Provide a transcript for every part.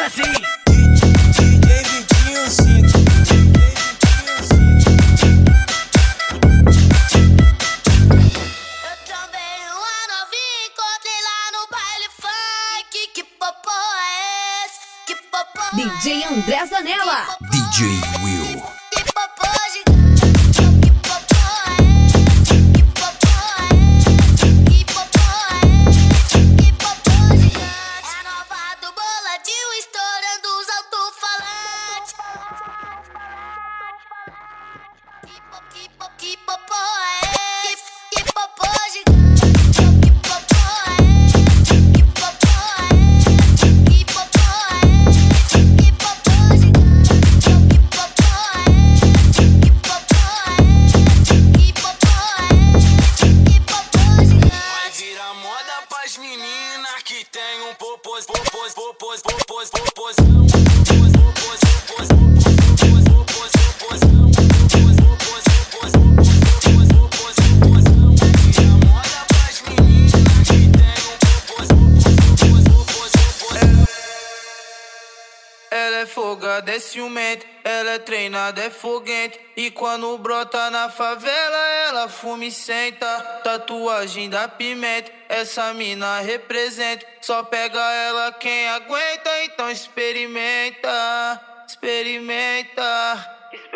assim. DJ Vitinho 5. Eu também uma novinha encontrei lá no baile funk. Que popô é esse? Que popô DJ André Zanella. DJ Will. Que popô gigante. Que popô é esse? Que popô é esse? Que popô é esse? Que popô gigante. É a nova do boladinho estourando os alto-falantes. Que popô é esse? Que popô gigante. Que popô é esse? Que popô é esse? Que popô é esse? Que popô gigante. Que popô é esse? Que popô é esse? Que popô é esse? Que popô gigante. Vai virar moda pras meninas que tem um popôs. Ela é folgada, é ciumenta, ela é treinada, é foguente. E quando brota na favela, ela fuma e senta. Tatuagem da pimenta, essa mina representa. Só pega ela quem aguenta, então experimenta. Experimenta.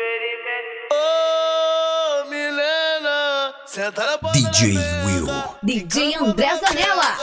Ô, Milena, senta na ponta DJ da mesa. Will. DJ André Zanella.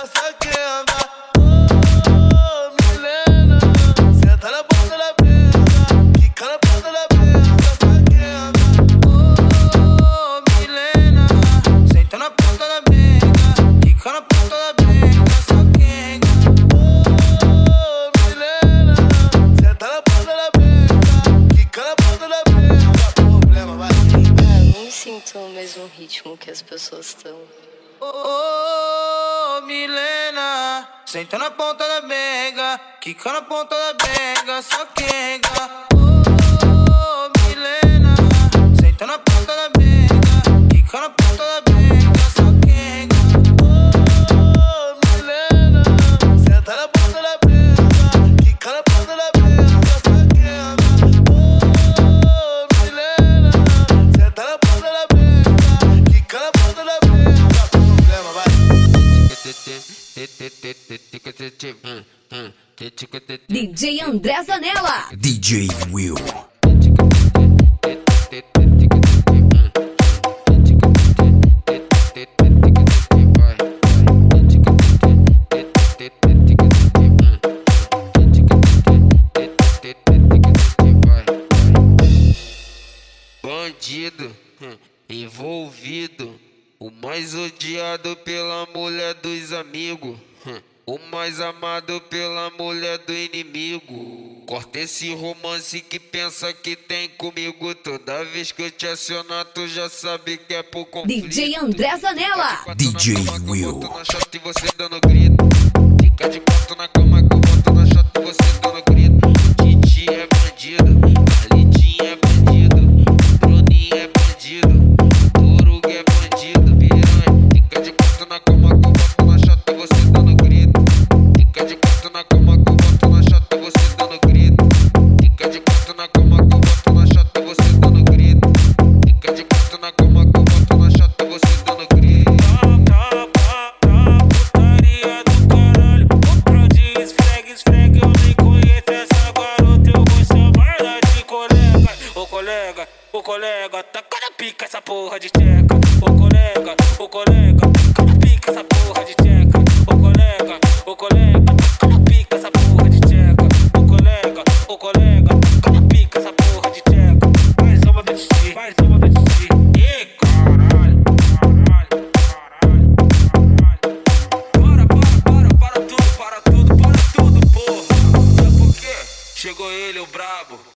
Sinto o mesmo ritmo que as pessoas estão. Ô, Milena, senta na ponta da benga, quica na ponta da benga, só quenga. Ô, Milena, senta na ponta da benga, quica na ponta da benga, só quenga. Ô, Milena, senta na ponta da benga, quica na ponta da benga, só quenga. Ô, Milena, senta na ponta da benga, quica na ponta da benga. Problema, vai. DJ André Zanella. DJ Will. Bandido, envolvido, o mais odiado pela mulher dos amigos, o mais amado pela mulher do inimigo. Corta esse romance que pensa que tem comigo. Toda vez que eu te acionar, tu já sabe que é por conflito. DJ André Zanella. DJ Will. Eu boto na chata e você dando grito. Fica de quatro na cama que eu boto na chata e você dando grito. Titi é bandido, Alitinha é bandido, Bruninho é bandido, Turuga é bandido, piranha. Fica de quatro na cama que eu boto na chata e você dando grito. Fica de quatro na cama que eu boto na chata e você dando grito. Fica de quatro na cama que eu boto na chata e você dando grito. Fica de quatro na cama que eu boto na chata e você dando grito. Putaria do caralho, compra de esfregue, eu nem conheço essa garota, eu vou chamar ela de colega. Ô colega, taca na pica essa porra de teca.